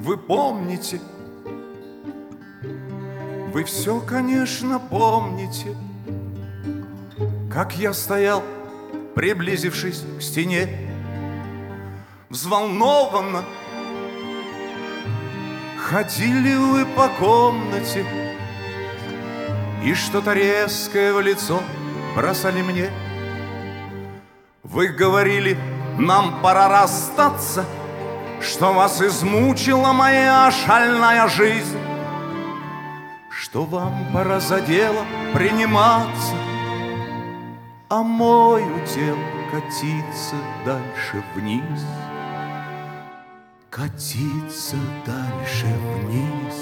вы помните, вы все, конечно, помните, как я стоял, приблизившись к стене, взволнованно ходили вы по комнате и что-то резкое в лицо бросали мне. Вы говорили, нам пора расстаться, что вас измучила моя шальная жизнь, что вам пора за дело приниматься, а мой удел катиться дальше вниз, катиться дальше вниз.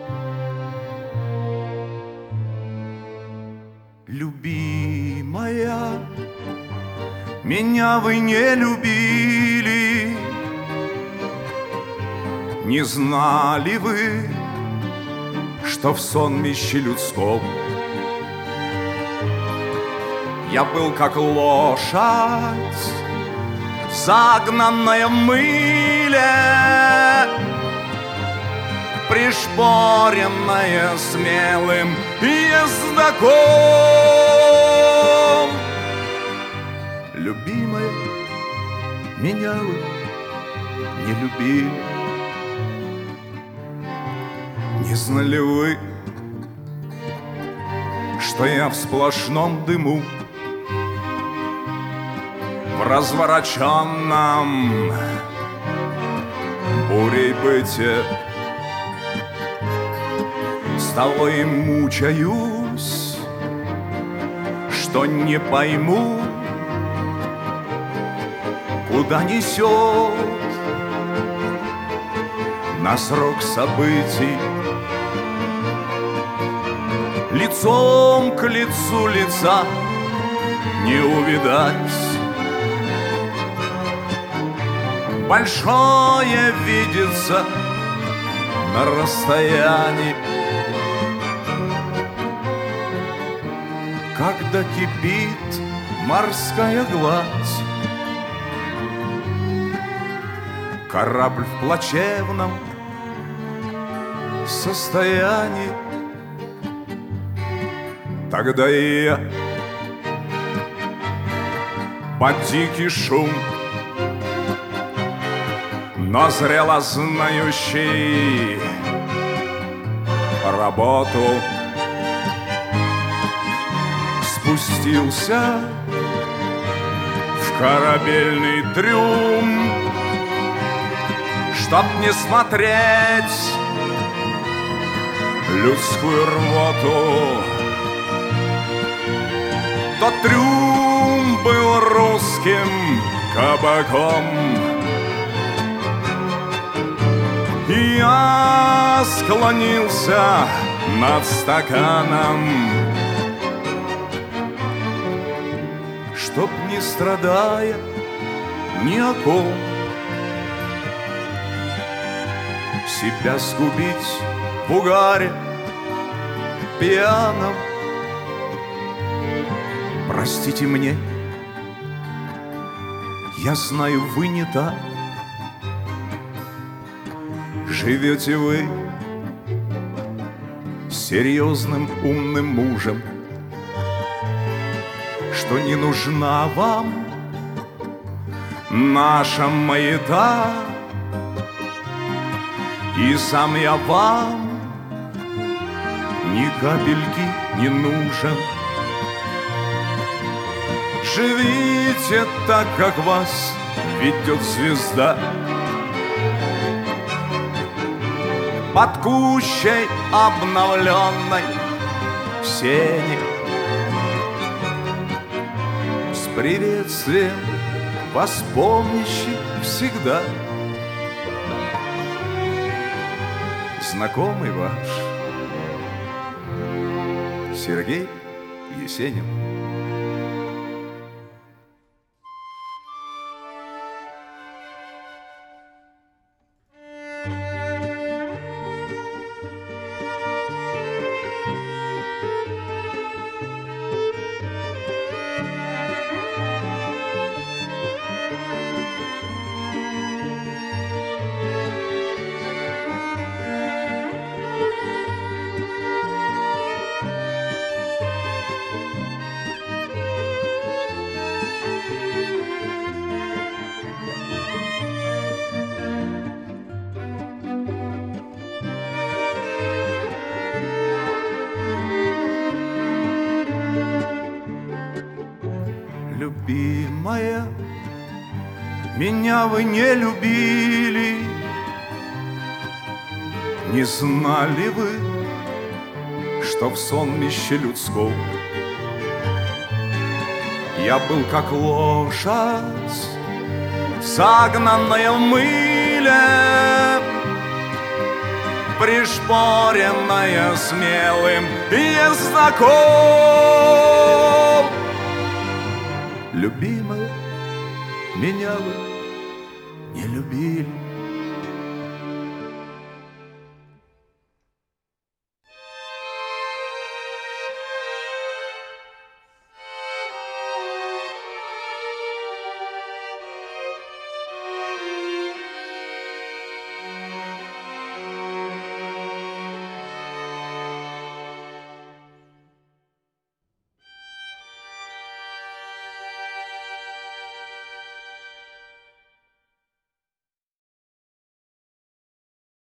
Любимая, меня вы не любили, не знали вы, что в сонмище людском я был как лошадь, загнанная в мыле, пришпоренная смелым ездоком. Любимая, меня вы не любили, не знали вы, что я в сплошном дыму, в развороченном бурей бытия с тобой мучаюсь, что не пойму, куда несет нас рок событий. Лицом к лицу лица не увидать, большое видится на расстоянии. Когда кипит морская гладь, корабль в плачевном состоянии, тогда и я под дикий шум, но зрело знающий работу, спустился в корабельный трюм, чтоб не смотреть людскую рвоту. Тот трюм был русским кабаком, и я склонился над стаканом, чтоб не страдая ни о ком себя сгубить в угаре пьяном. Простите мне, я знаю, вы не так. Живете вы серьезным умным мужем, что не нужна вам наша маята, и сам я вам ни капельки не нужен. Живите так, как вас ведет звезда, под кущей обновленной в сене, с приветствием вас помнящий всегда. Знакомый ваш Сергей Есенин. любимая, меня вы не любили. Не знали вы, что в сонмище людском я был как лошадь, загнанная в мыле, пришпоренная смелым ездаком. Любимая, меня вы не любили.